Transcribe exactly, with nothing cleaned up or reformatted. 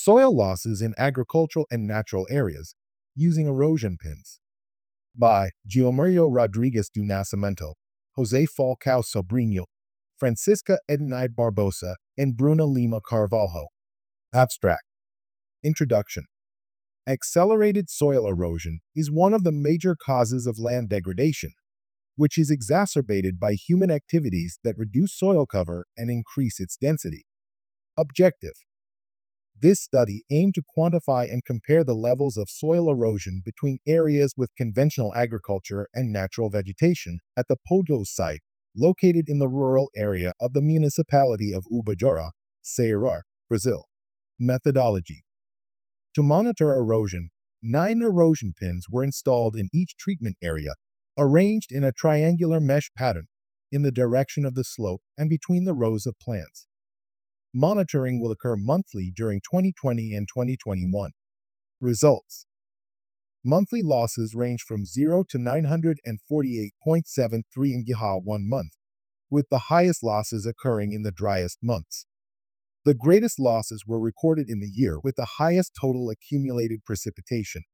Soil losses in agricultural and natural areas using erosion pins by Gilmario Rodriguez do Nascimento, Jose Falcao Sobrinho, Francisca Edenide Barbosa, and Bruna Lima Carvalho. Abstract. Introduction. Accelerated soil erosion is one of the major causes of land degradation, which is exacerbated by human activities that reduce soil cover and increase its density. Objective. This study aimed to quantify and compare the levels of soil erosion between areas with conventional agriculture and natural vegetation at the Podos site, located in the rural area of the municipality of Ubajara, Ceará, Brazil. Methodology. To monitor erosion, nine erosion pins were installed in each treatment area, arranged in a triangular mesh pattern in the direction of the slope and between the rows of plants. Monitoring will occur monthly during twenty twenty and twenty twenty-one. Results. Monthly losses range from zero to nine hundred forty-eight point seven three in Giha one month, with the highest losses occurring in the driest months. The greatest losses were recorded in the year with the highest total accumulated precipitation,